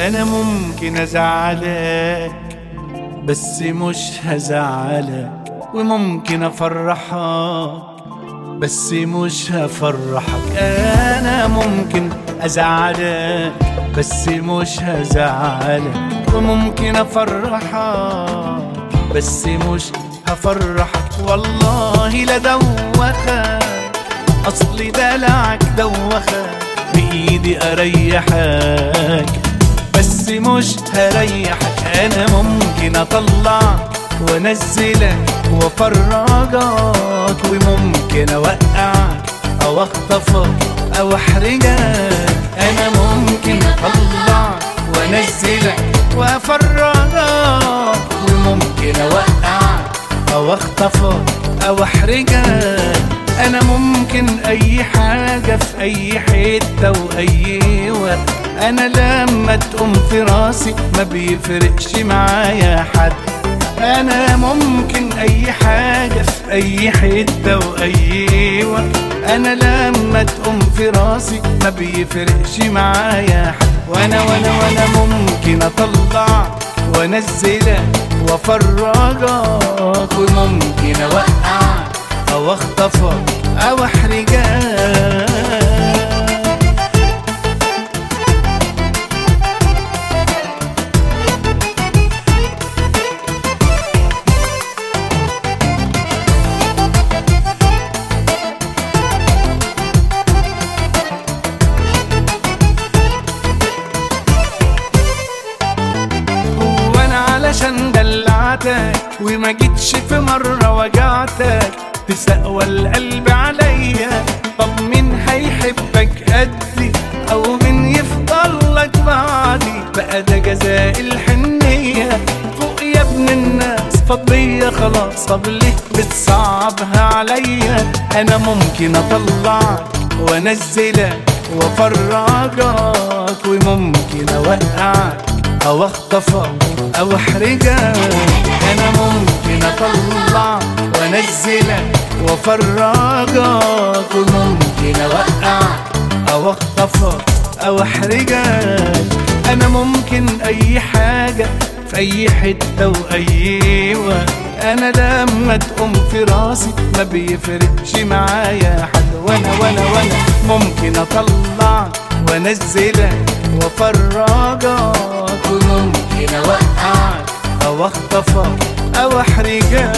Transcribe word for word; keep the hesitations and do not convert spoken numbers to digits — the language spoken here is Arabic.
انا ممكن ازعلك بس مش هزعلك، وممكن افرحك بس مش هفرحك. انا ممكن ازعلك بس مش هزعلك، وممكن افرحك بس مش هفرحك. والله لا دوخك، اصلي دلعك دوخك، بايدي اريحك بس مش هريحك. انا ممكن اطلعك وانزلك وافرجك، وممكن اوقعك او اخطفك او احرجك. انا ممكن اطلعك وانزلك وافرجك، وممكن اوقعك او اخطفك او احرجك. انا ممكن اي حاجة في اي حتة واي وقت. انا لما تقوم في راسي ما بيفرقش معايا حد. انا ممكن اي حاجة في اي حتة واي وقت. انا لما تقوم في راسي ما بيفرقش معايا حد. وانا وانا وانا ممكن اطلعك وانزلك وافرجك، وممكن اوقعك او اخطفك او احرجك. علشان دلعتك وما جيتش في مرة وجعتك، تسقوى القلب عليا. طب مين هيحبك قدي او مين يفضل لك بعدي؟ بقى ده جزاء الحنية فوق يا ابن الناس، فضية خلاص. طب ليه بتصعبها عليا؟ انا ممكن اطلعك وانزلك وافرجك، وممكن اوقعك او اخطفك او احرجك. انا ممكن اطلعك وانزلك وافرجك، وممكن اوقعك او اخطفك او احرجك. انا ممكن اي حاجة في اي حتة واي وقت. انا لما تقوم في راسي ما بيفرقش معايا حد. وانا وانا وانا ممكن اطلعك وانزلك وافرجك، وممكن اوقعك او اخطفك او احرجك.